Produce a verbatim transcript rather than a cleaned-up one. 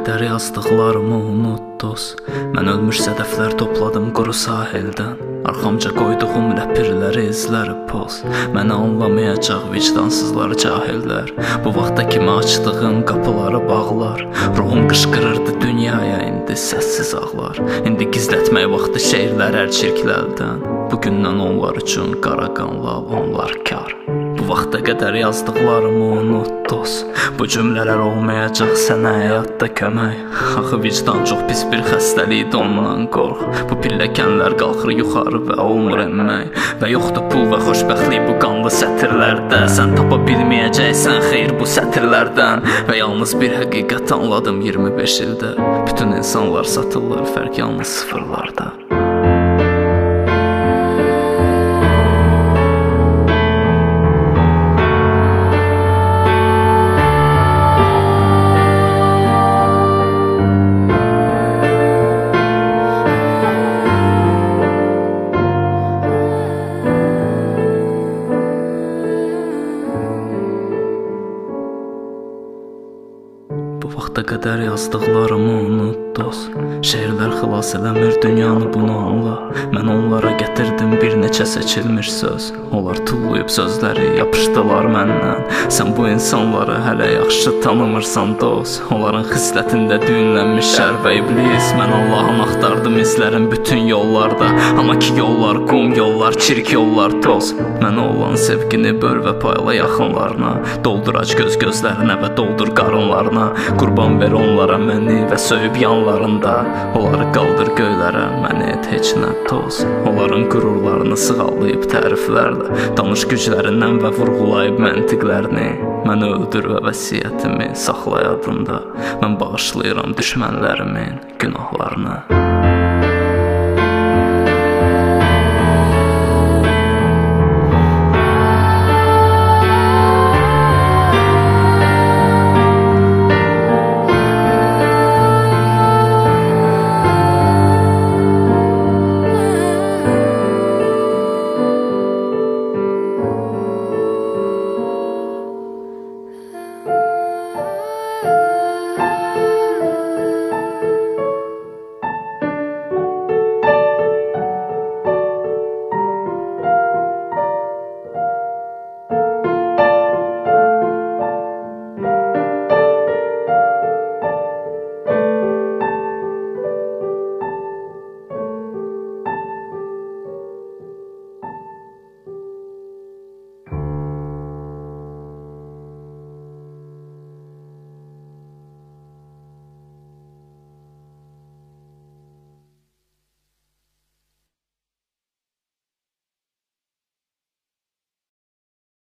qədər yazdıqlarımı unut dost. Mən ölmüş sədəflər topladım quru sahildən. Arxamca qoyduğum ləpirləri, izləri poz. Məni anlamayacaq vicdansızlar, cahillər. Bu vaxta kimi açdığım qapıları bağlar. Ruhum qışqırırdı dünyaya, indi səssiz ağlar. İndi gizlətmək vaxtı şeirlər hər çirklərdən. Bugündən onlar üçün qara qanlı onlar kar. Bu vaxta qədər yazdıqlarımı unut dost. Bu cümlələr olmayacaq sənə həyatda kömək. Axı vicdan çox pis bir xəstəlikdir, ondan qorx. Bu pilləkənlər qalxır yuxarı və olmur enmək. Və yoxdur pul və xoşbəxtlik bu qanlı sətirlərdə. Sən tapa bilməyəcəksən xeyr bu sətirlərdən. Və yalnız bir həqiqət anladım iyirmi beş ildə. Bütün insanlar satırlar, fərq yalnız sıfırlarda. Bu vaxta qədər yazdıqlarımı unut dost. Şeirlər xilas eləmir dünyanı, bunu anla. Mən onlara gətirdim bir neçə seçilmiş söz. Onlar tullayıb sözləri, yapışdılar məndən. Sən bu insanları hələ yaxşı tanımırsan dost. Onların xislətində düyünlənmiş şər və iblis. Mən Allah'ın axtardım izlərin bütün yollarda. Amma ki yollar qum, yollar çirk, yollar toz. Mənə olan sevgini böl və payla yaxınlarına. Doldur aç göz gözlərinə və doldur qarınlarına. Qurban ver onlara məni və söyüb yanlarında. Onları qaldır göylərə, məni et heç nə toz. Onların qürurlarını sığallayıb təriflərlə. Danış güclərindən və vurğulayıb məntiqlərini. Məni öldür və vəsiyyətimi saxla yadında. Mən bağışlayıram düşmənlərimin günahlarını.